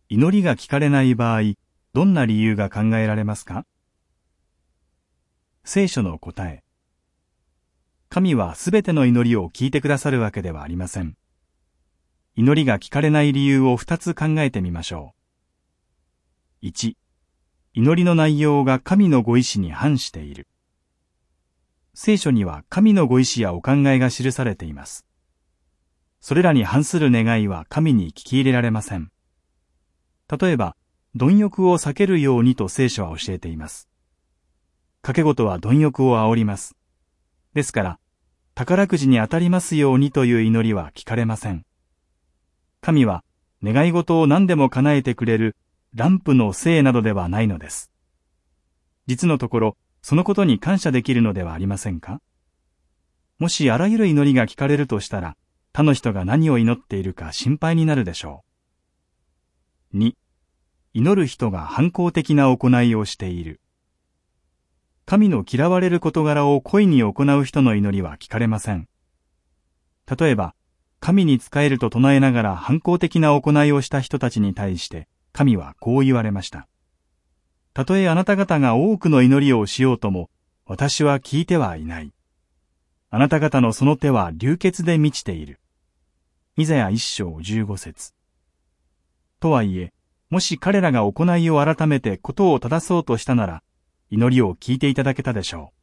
祈りが聞かれない場合、どんな理由が考えられますか？聖書の答え。神はすべての祈りを聞いてくださるわけではありません。祈りが聞かれない理由を2つ考えてみましょう。1、祈りの内容が神のご意志に反している。聖書には神のご意志やお考えが記されています。それらに反する願いは神に聞き入れられません。例えば、貪欲を避けるようにと聖書は教えています。賭け事は貪欲を煽ります。ですから、宝くじに当たりますようにという祈りは聞かれません。神は願い事を何でも叶えてくれるランプの精などではないのです。実のところ、そのことに感謝できるのではありませんか？もしあらゆる祈りが聞かれるとしたら、他の人が何を祈っているか心配になるでしょう。2、祈る人が反抗的な行いをしている。神の嫌われる事柄を故意に行う人の祈りは聞かれません。例えば、神に仕えると唱えながら反抗的な行いをした人たちに対して、神はこう言われました。たとえあなた方が多くの祈りをしようとも、私は聞いてはいない。あなた方のその手は流血で満ちている。イザヤ1章15節。とはいえ、もし彼らが行いを改めてことを正そうとしたなら、祈りを聞いていただけたでしょう。